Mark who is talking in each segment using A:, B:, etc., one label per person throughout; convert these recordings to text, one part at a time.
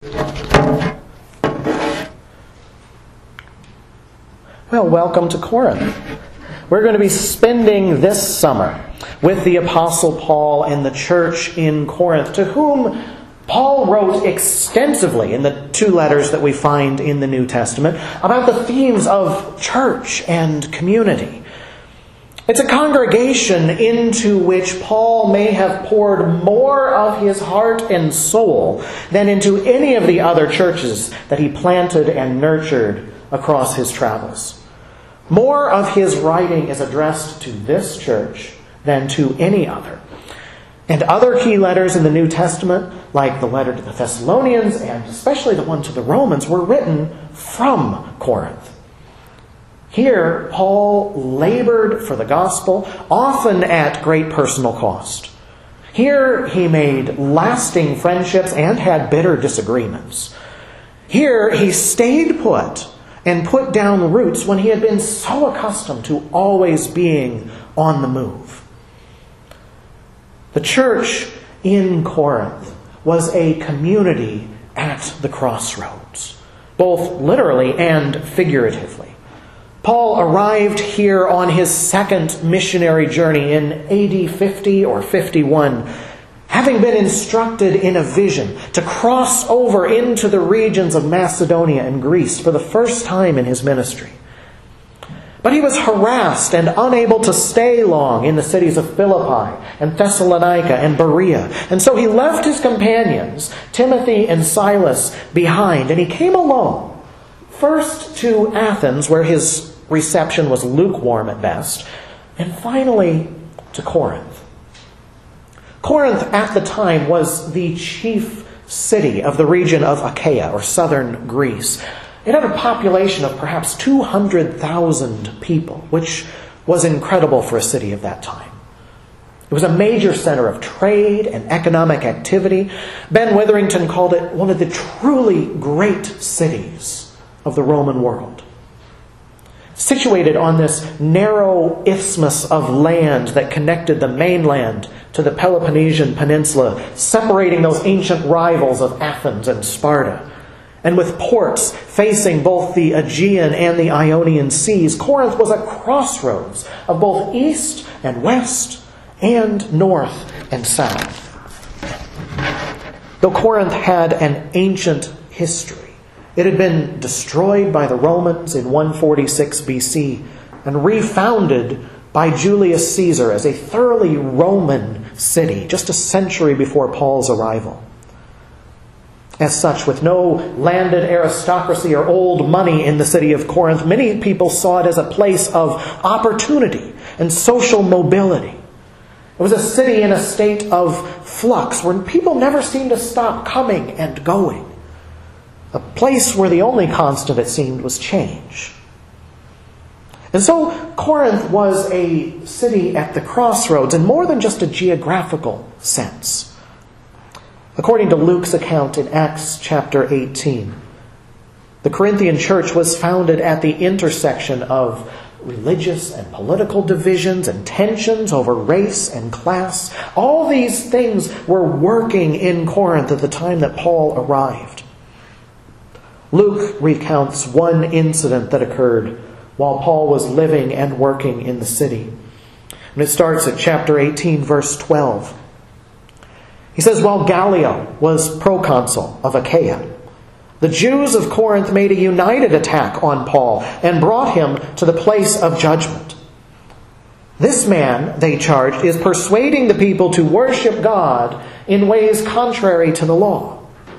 A: Well, welcome to Corinth. We're going to be spending this summer with the Apostle Paul and the church in Corinth, to whom Paul wrote extensively in the 2 letters that we find in the New Testament about the themes of church and community. It's a congregation into which Paul may have poured more of his heart and soul than into any of the other churches that he planted and nurtured across his travels. More of his writing is addressed to this church than to any other. And other key letters in the New Testament, like the letter to the Thessalonians and especially the one to the Romans, were written from Corinth. Here, Paul labored for the gospel, often at great personal cost. Here, he made lasting friendships and had bitter disagreements. Here, he stayed put and put down roots when he had been so accustomed to always being on the move. The church in Corinth was a community at the crossroads, both literally and figuratively. Paul arrived here on his second missionary journey in AD 50 or 51, having been instructed in a vision to cross over into the regions of Macedonia and Greece for the first time in his ministry. But he was harassed and unable to stay long in the cities of Philippi and Thessalonica and Berea. And so he left his companions, Timothy and Silas, behind, and he came alone, first to Athens, where his reception was lukewarm at best, and finally to Corinth. Corinth at the time was the chief city of the region of Achaia, or southern Greece. It had a population of perhaps 200,000 people, which was incredible for a city of that time. It was a major center of trade and economic activity. Ben Witherington called it one of the truly great cities of the Roman world. Situated on this narrow isthmus of land that connected the mainland to the Peloponnesian Peninsula, separating those ancient rivals of Athens and Sparta, and with ports facing both the Aegean and the Ionian seas, Corinth was a crossroads of both east and west and north and south. Though Corinth had an ancient history, it had been destroyed by the Romans in 146 BC and refounded by Julius Caesar as a thoroughly Roman city just a century before Paul's arrival. As such, with no landed aristocracy or old money in the city of Corinth, many people saw it as a place of opportunity and social mobility. It was a city in a state of flux where people never seemed to stop coming and going. A place where the only constant, it seemed, was change. And so Corinth was a city at the crossroads in more than just a geographical sense. According to Luke's account in Acts chapter 18, the Corinthian church was founded at the intersection of religious and political divisions and tensions over race and class. All these things were working in Corinth at the time that Paul arrived. Luke recounts one incident that occurred while Paul was living and working in the city. And it starts at chapter 18, verse 12. He says, while Gallio was proconsul of Achaia, the Jews of Corinth made a united attack on Paul and brought him to the place of judgment. This man, they charged, is persuading the people to worship God in ways contrary to the law.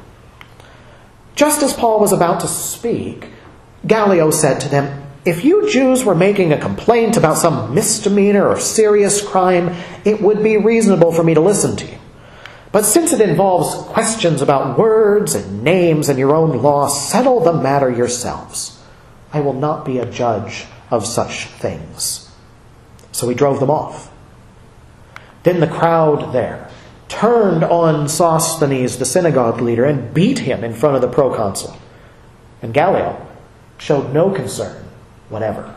A: Just as Paul was about to speak, Gallio said to them, if you Jews were making a complaint about some misdemeanor or serious crime, it would be reasonable for me to listen to you. But since it involves questions about words and names and your own law, settle the matter yourselves. I will not be a judge of such things. So he drove them off. Then the crowd there turned on Sosthenes, the synagogue leader, and beat him in front of the proconsul. And Gallio showed no concern whatever.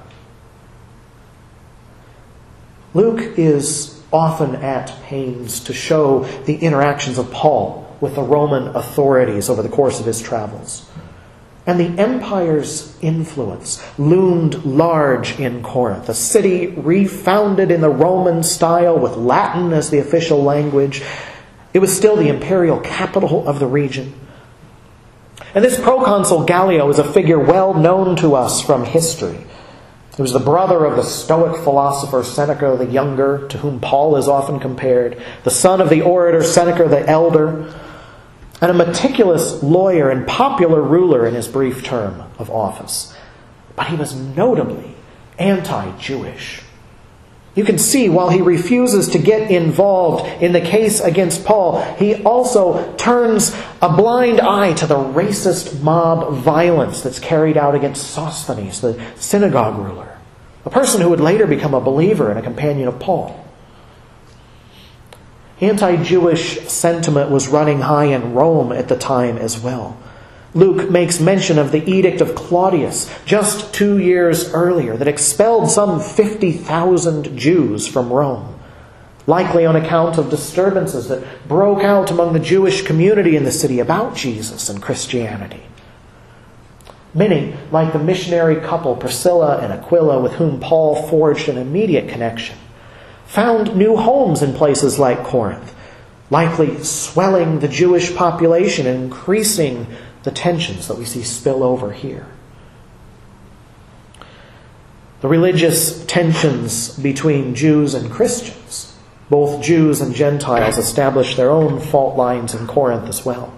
A: Luke is often at pains to show the interactions of Paul with the Roman authorities over the course of his travels. And the empire's influence loomed large in Corinth, a city refounded in the Roman style with Latin as the official language. It was still the imperial capital of the region. And this proconsul Gallio is a figure well known to us from history. He was the brother of the Stoic philosopher Seneca the Younger, to whom Paul is often compared, the son of the orator Seneca the Elder, and a meticulous lawyer and popular ruler in his brief term of office. But he was notably anti-Jewish. You can see while he refuses to get involved in the case against Paul, he also turns a blind eye to the racist mob violence that's carried out against Sosthenes, the synagogue ruler, a person who would later become a believer and a companion of Paul. Anti-Jewish sentiment was running high in Rome at the time as well. Luke makes mention of the Edict of Claudius just 2 years earlier that expelled some 50,000 Jews from Rome, likely on account of disturbances that broke out among the Jewish community in the city about Jesus and Christianity. Many, like the missionary couple Priscilla and Aquila, with whom Paul forged an immediate connection, found new homes in places like Corinth, likely swelling the Jewish population and increasing the tensions that we see spill over here. The religious tensions between Jews and Christians, both Jews and Gentiles, established their own fault lines in Corinth as well.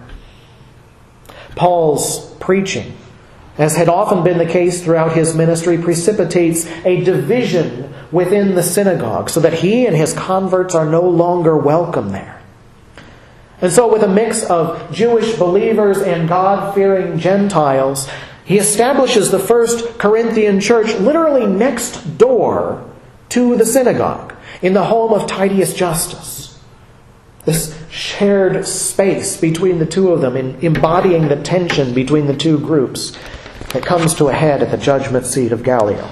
A: Paul's preaching, as had often been the case throughout his ministry, precipitates a division within the synagogue so that he and his converts are no longer welcome there. And so with a mix of Jewish believers and God-fearing Gentiles, he establishes the first Corinthian church literally next door to the synagogue, in the home of Titius Justus. This shared space between the two of them, embodying the tension between the two groups that comes to a head at the judgment seat of Gallio.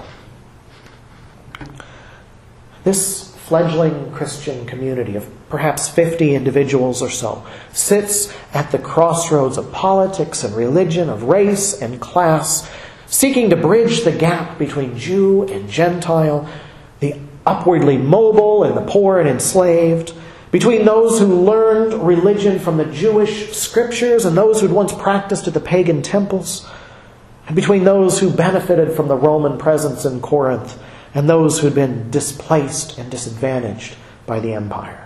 A: This fledgling Christian community of perhaps 50 individuals or so sits at the crossroads of politics and religion, of race and class, seeking to bridge the gap between Jew and Gentile, the upwardly mobile and the poor and enslaved, between those who learned religion from the Jewish scriptures and those who had once practiced at the pagan temples, and between those who benefited from the Roman presence in Corinth and those who had been displaced and disadvantaged by the empire.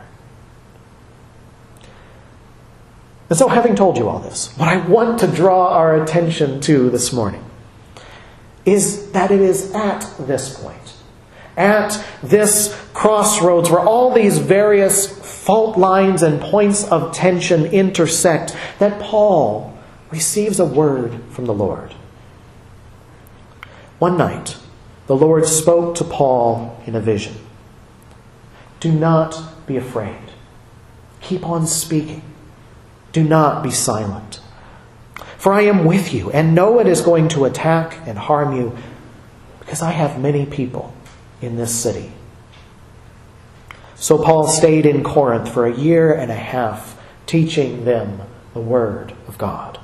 A: And so, having told you all this, what I want to draw our attention to this morning is that it is at this point, at this crossroads where all these various fault lines and points of tension intersect, that Paul receives a word from the Lord. One night, the Lord spoke to Paul in a vision. Do not be afraid. Keep on speaking. Do not be silent. For I am with you, and no one is going to attack and harm you, because I have many people in this city. So Paul stayed in Corinth for 1.5 years, teaching them the word of God.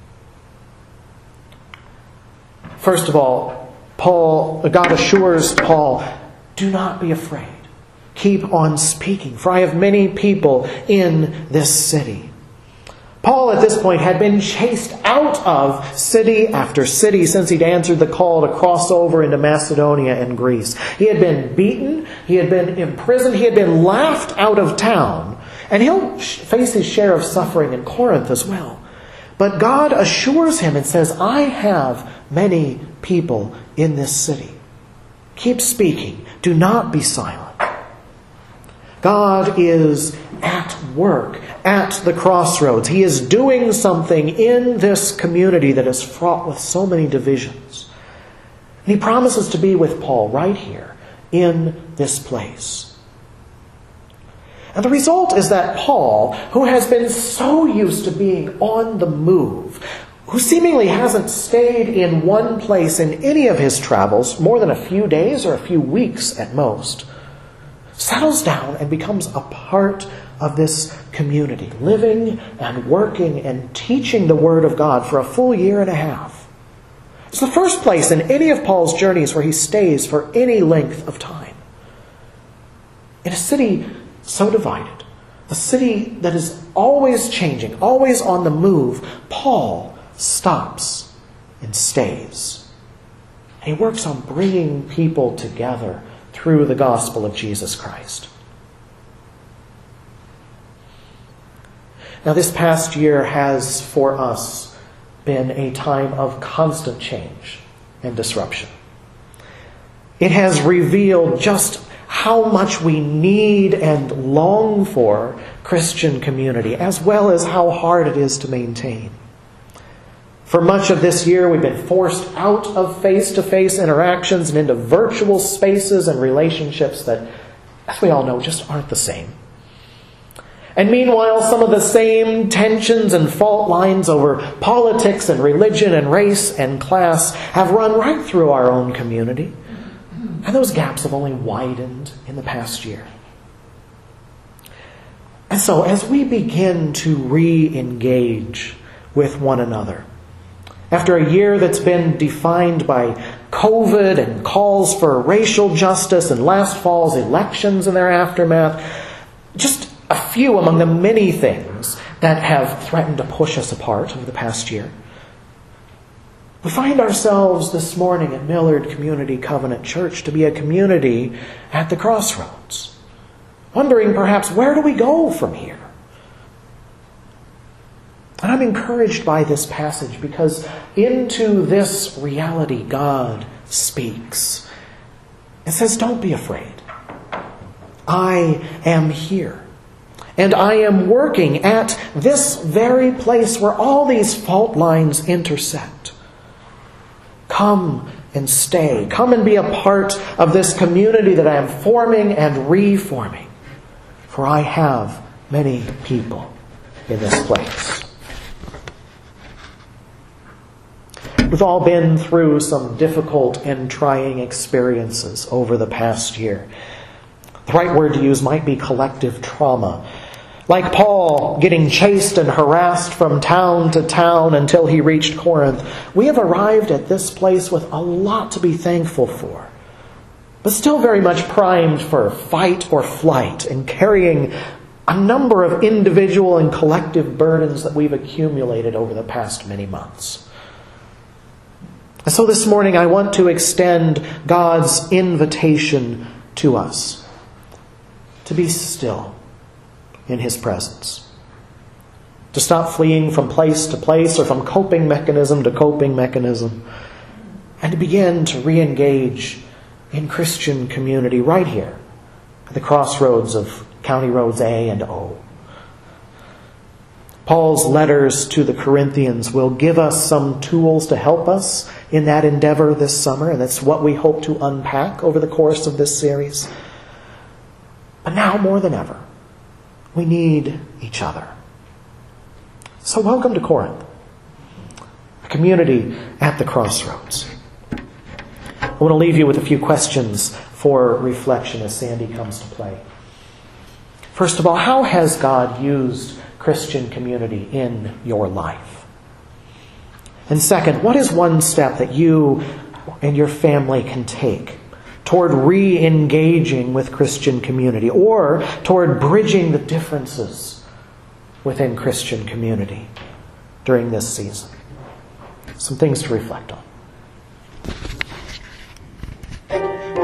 A: First of all, God assures Paul, do not be afraid. Keep on speaking, for I have many people in this city. Paul at this point had been chased out of city after city since he'd answered the call to cross over into Macedonia and Greece. He had been beaten, he had been imprisoned, he had been laughed out of town, and he'll face his share of suffering in Corinth as well. But God assures him and says, I have many people in this city. Keep speaking. Do not be silent. God is at work at the crossroads. He is doing something in this community that is fraught with so many divisions. And he promises to be with Paul right here in this place. And the result is that Paul, who has been so used to being on the move, who seemingly hasn't stayed in one place in any of his travels more than a few days or a few weeks at most, settles down and becomes a part of this community, living and working and teaching the Word of God for a full year and a half. It's the first place in any of Paul's journeys where he stays for any length of time. In a city so divided, a city that is always changing, always on the move, Paul stops and stays. And he works on bringing people together through the gospel of Jesus Christ. Now, this past year has, for us, been a time of constant change and disruption. It has revealed just how much we need and long for Christian community, as well as how hard it is to maintain. For much of this year, we've been forced out of face-to-face interactions and into virtual spaces and relationships that, as we all know, just aren't the same. And meanwhile, some of the same tensions and fault lines over politics and religion and race and class have run right through our own community. And those gaps have only widened in the past year. And so, as we begin to re-engage with one another, after a year that's been defined by COVID and calls for racial justice and last fall's elections and their aftermath, just a few among the many things that have threatened to push us apart over the past year, we find ourselves this morning at Millard Community Covenant Church to be a community at the crossroads, wondering perhaps, where do we go from here? And I'm encouraged by this passage because into this reality God speaks. It says, don't be afraid. I am here. And I am working at this very place where all these fault lines intersect. Come and stay. Come and be a part of this community that I am forming and reforming. For I have many people in this place. We've all been through some difficult and trying experiences over the past year. The right word to use might be collective trauma. Like Paul getting chased and harassed from town to town until he reached Corinth, we have arrived at this place with a lot to be thankful for, but still very much primed for fight or flight and carrying a number of individual and collective burdens that we've accumulated over the past many months. And so this morning I want to extend God's invitation to us to be still in His presence. To stop fleeing from place to place or from coping mechanism to coping mechanism. And to begin to re-engage in Christian community right here at the crossroads of County Roads A and O. Paul's letters to the Corinthians will give us some tools to help us in that endeavor this summer, and that's what we hope to unpack over the course of this series. But now more than ever, we need each other. So welcome to Corinth, a community at the crossroads. I want to leave you with a few questions for reflection as Sandy comes to play. First of all, how has God used Christian community in your life? And second, what is one step that you and your family can take toward re-engaging with Christian community or toward bridging the differences within Christian community during this season? Some things to reflect on.